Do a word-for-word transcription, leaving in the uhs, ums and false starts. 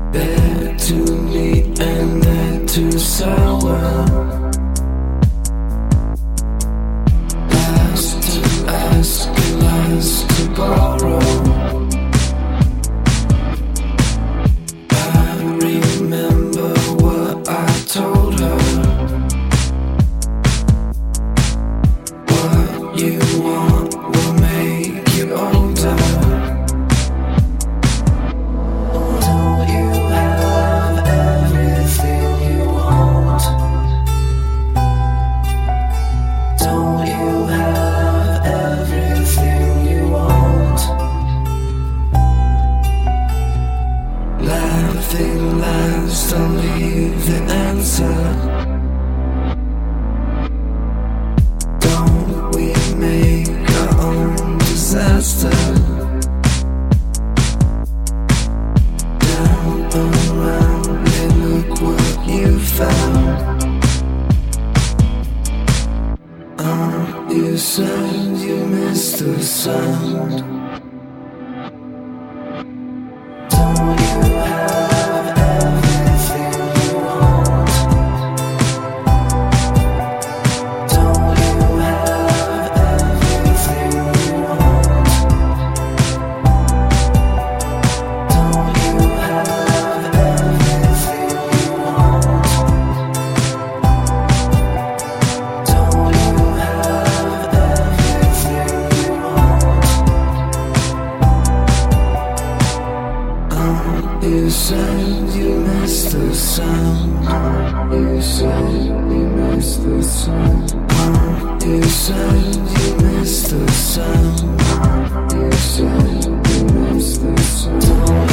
They're too neat and they're too sour. Last to ask and last to borrow. I remember what I told her. What you want will make you older. Don't you have everything you want? Don't you have everything you want? Laughing last, I'll leave the answer. Don't we make our own disaster? Down around and look what you found. Uh, you said you missed the sound. Don't you have everything you want? Don't you have everything you want? Don't you have everything you want? Don't you have everything you want? Uh, you said you missed the sound. You said you missed the sound. Uh, you said you missed the sound. You said you missed the sound.